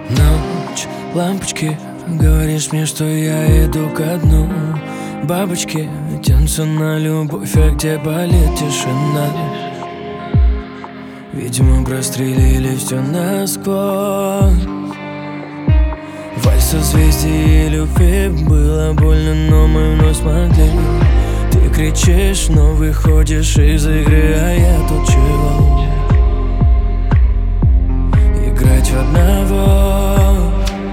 Ночь, лампочки, говоришь мне, что я иду ко дну. Бабочки тянутся на любовь, а где болит тишина. Видимо, прострелили все насквозь. Вальс созвездий любви. Было больно, но мы вновь смогли. Ты кричишь, но выходишь из игры, а я тут чего? Играть в одного.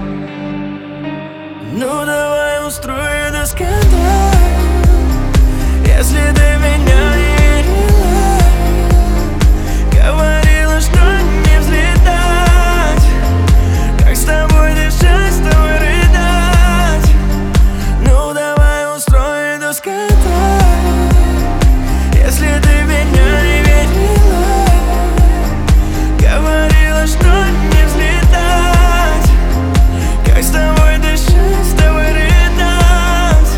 Ну давай устроим скандал. Если ты меня верила, говорила, что не взлетать. Как с тобой дышать, с тобой рыдать. Ну давай устроим скандал. Если ты меня не верила, говорила, что не взлетать. Как с тобой дышать, с тобой рыдать.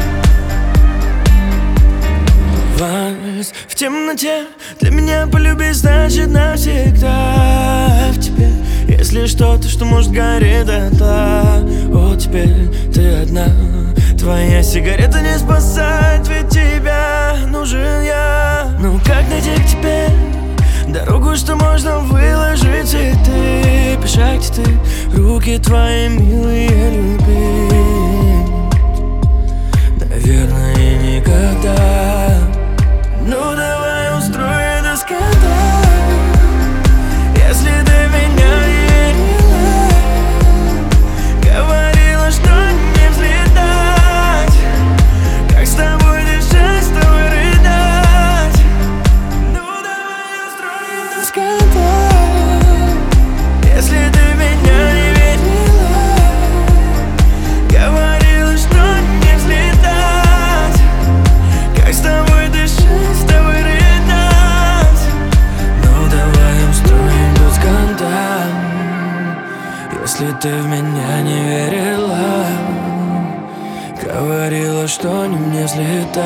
Вальс в темноте. Для меня полюбить значит навсегда в тебе. Если что-то, что может гореть дотла. О, теперь ты одна. Твоя сигарета не спасает, ведь тебя нужен я. Ну как найти к тебе дорогу, что можно выложить цветы? Пешак ты, руки твои милые любить. Наверное, никогда. Ну давай устроим скандал. Если ты меня верила, говорила, что не взлетать. Как с тобой дышать, с тобой рыдать. Ну давай устроим скандал. Если ты меня не верила, говорила, что не взлетать. Как с тобой дышать, с тобой рыдать. Ну давай устроим тут скандал. Если ты в меня не верила, говорила, что не мне взлетать.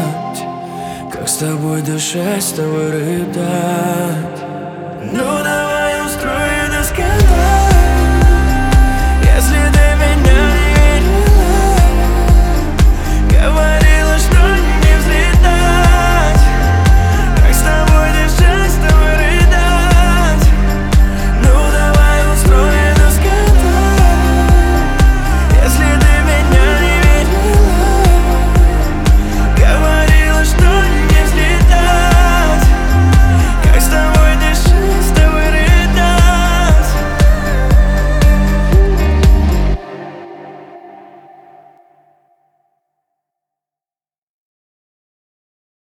Как с тобой дышать, с тобой рыдать. Ну давай